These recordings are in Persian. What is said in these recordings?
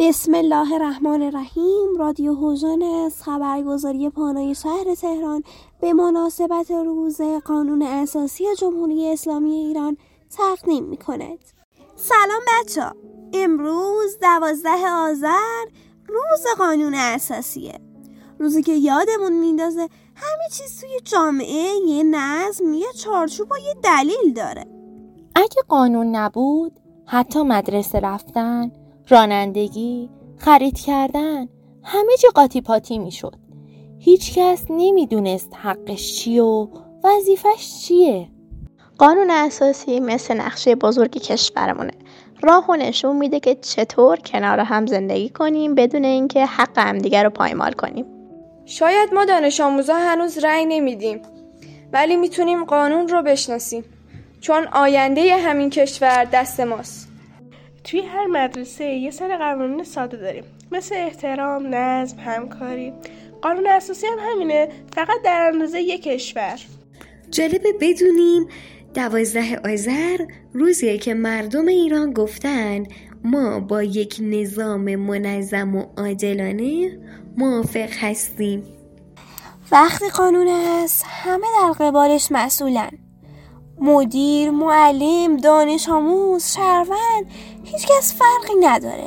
بسم الله الرحمن الرحیم. رادیو هوژن از خبرگزاری پانوی شهر تهران به مناسبت روز قانون اساسی جمهوری اسلامی ایران تقدیم می‌کند. سلام بچه‌ها، امروز 12 آذر روز قانون اساسیه، روزی که یادمون میندازه همه چیز توی جامعه یه نظم، یه چارچوب و یه دلیل داره. اگه قانون نبود حتی مدرسه رفتن، رانندگی، خرید کردن همه چی قاطی پاتی میشد. هیچ کس نمیدونست حقش چیه و وظیفش چیه. قانون اساسی مثل نقشه بزرگ کشورمونه. راهو نشون میده که چطور کنار هم زندگی کنیم بدون اینکه حق همدیگر رو پایمال کنیم. شاید ما دانش آموزا هنوز رأی نمیدیم، ولی میتونیم قانون رو بشناسیم، چون آینده همین کشور دست ماست. توی هر مدرسه یه سری قوانین ساده داریم، مثل احترام، نظم، همکاری. قانون اساسی هم همینه، فقط در اندازه یک کشور. جالبه بدونیم 12 آذر روزیه که مردم ایران گفتن ما با یک نظام منظم و عادلانه موافق هستیم. وقتی قانون هست همه در قبالش مسئولن. مدیر، معلم، دانش آموز، شهروند، هیچ کس فرقی نداره.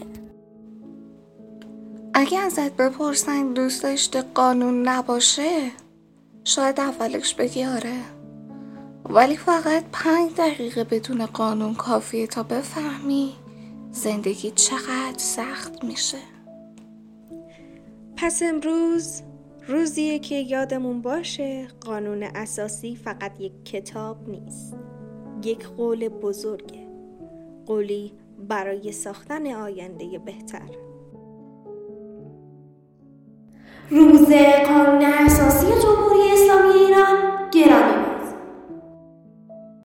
اگه ازت بپرسن دوست داشته قانون نباشه، شاید اولش بگی آره، ولی فقط 5 دقیقه بدون قانون کافیه تا بفهمی زندگی چقدر سخت میشه. پس امروز روزیه که یادمون باشه قانون اساسی فقط یک کتاب نیست، یک قول بزرگه، قولی برای ساختن آینده بهتر. روز قانون